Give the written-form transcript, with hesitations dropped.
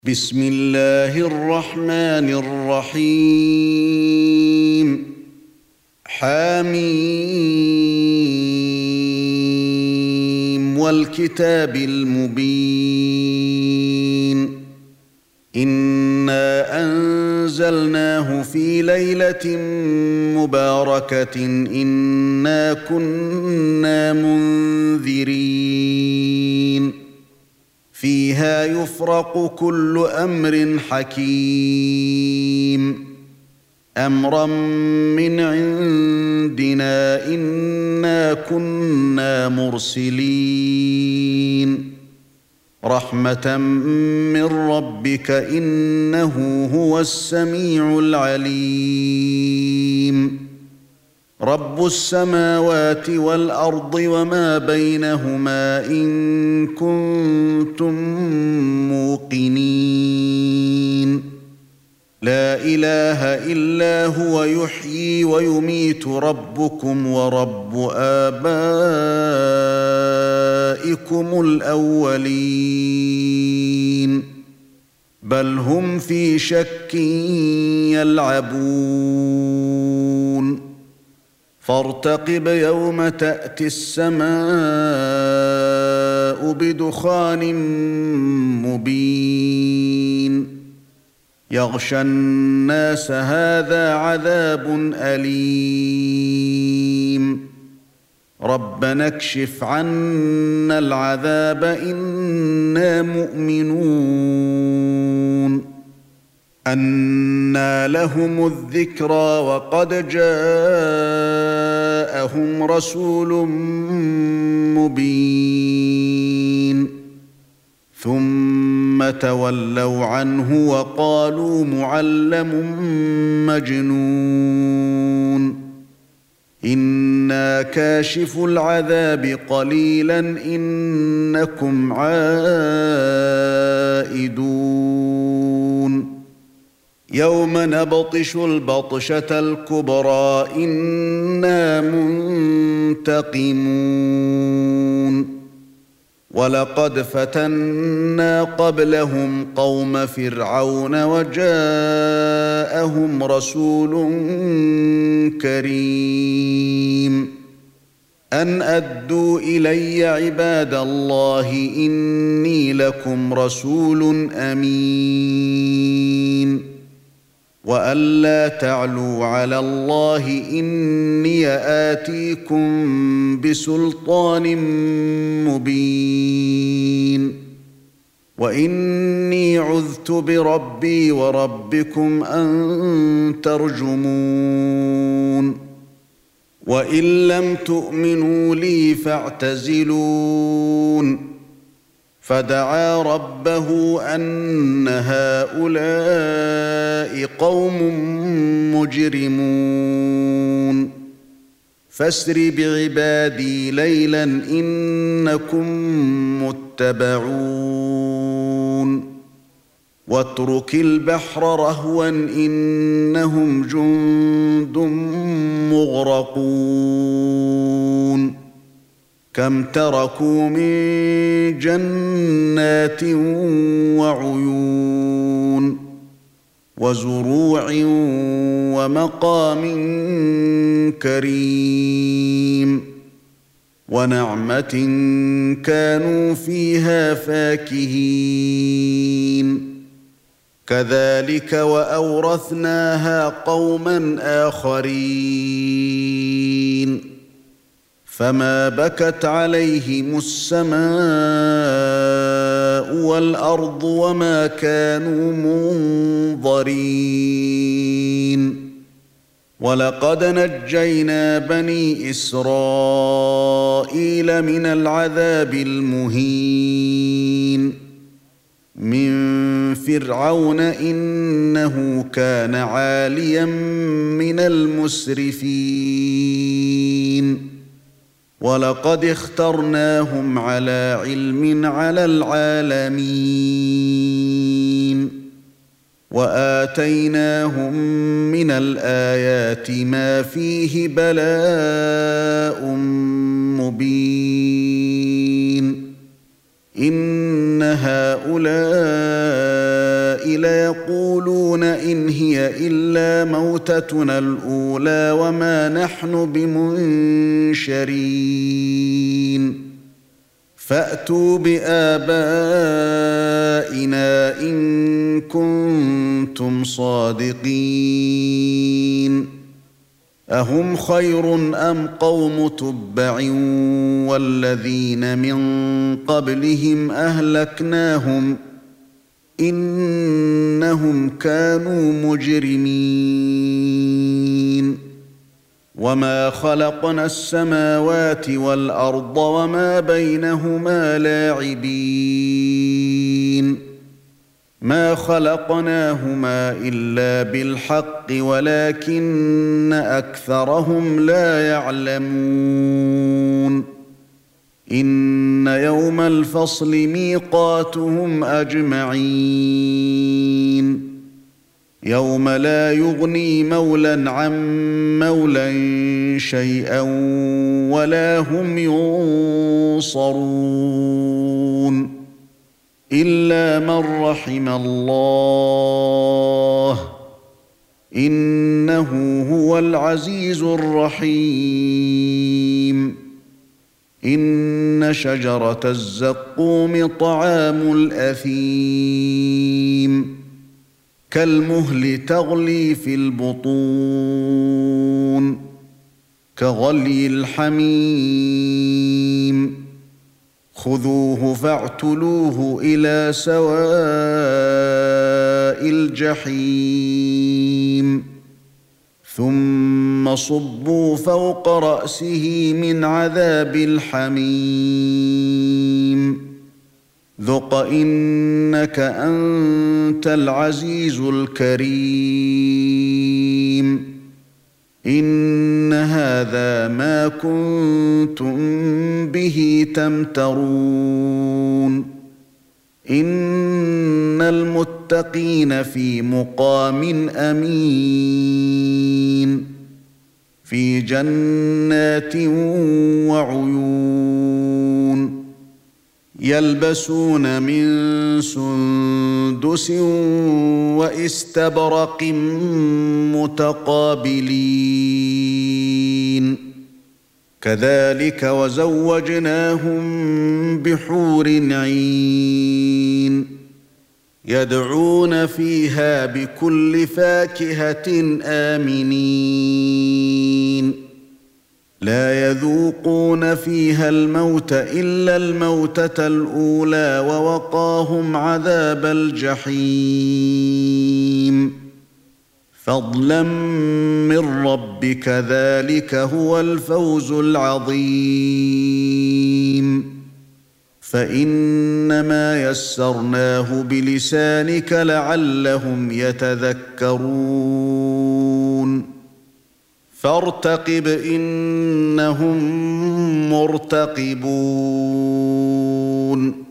بسم الله الرحمن الرحيم حميم والكتاب المبين إنا أنزلناه في ليلة مباركة إنا كنا منذرين فيها يفرق كل أمر حكيم أمرا من عندنا إنا كنا مرسلين رحمة من ربك إنه هو السميع العليم رب السماوات والأرض وما بينهما إن كنتم موقنين لا إله إلا هو يحيي ويميت ربكم ورب آبائكم الأولين بل هم في شك يلعبون فارتقب يوم تأتي السماء بدخان مبين يغشى الناس هذا عذاب أليم ربنا اكشف عنا العذاب إنا مؤمنون أنى لهم الذكرى وقد جاءهم رسول مبين ثم تولوا عنه وقالوا معلم مجنون إنا كاشف العذاب قليلا إنكم عائدون يوم نبطش البطشة الكبرى إنا منتقمون ولقد فتنا قبلهم قوم فرعون وجاءهم رسول كريم أن أدوا إلي عباد الله إني لكم رسول أمين وأن لا تعلوا على الله إني آتيكم بسلطان مبين وإني عذت بربي وربكم أن ترجمون وإن لم تؤمنوا لي فاعتزلون فدعا ربه أن هؤلاء قوم مجرمون فاسر بعبادي ليلا إنكم متبعون واترك البحر رهوا إنهم جند مغرقون كم تركوا من جنات وعيون وزروع ومقام كريم ونعمة كانوا فيها فاكهين كذلك وأورثناها قوما آخرين فما بكت عليهم السماء والأرض وما كانوا منظرين ولقد نجينا بني إسرائيل من العذاب المهين من فرعون إنه كان عاليا من المسرفين ولقد اخترناهم على علم على العالمين وآتيناهم من الآيات ما فيه بلاء مبين. مبين. إن هؤلاء ليقولون إن هي إلا موتتنا الأولى وما نحن بمنشرين فأتوا بآبائنا إن كنتم صادقين أهم خير أم قوم تبع والذين من قبلهم أهلكناهم إنهم كانوا مجرمين وما خلقنا السماوات والأرض وما بينهما لاعبين ما خلقناهما إلا بالحق ولكن أكثرهم لا يعلمون إن يوم الفصل ميقاتهم أجمعين يوم لا يغني مولى عن مولى شيئا ولا هم ينصرون إلا من رحم الله إنه هو العزيز الرحيم إن شجرة الزقوم طعام الأثيم كالمهل تغلي في البطون كغلي الحميم خذوه فاعتلوه إلى سواء الجحيم ثم صبوا فوق رأسه من عذاب الحميم ذق إنك أنت العزيز الكريم إن هذا ما كنتم به تمترون إن المتقين في مقام أمين في جنات وعيون يلبسون من سندس واستبرق متقابلين كذلك وزوجناهم بحور عين يدعون فيها بكل فاكهة آمنين لا يذوقون فيها الموت إلا الموتة الأولى ووقاهم عذاب الجحيم فضلا من ربك ذلك هو الفوز العظيم فإنما يسرناه بلسانك لعلهم يتذكرون فارتقب إنهم مرتقبون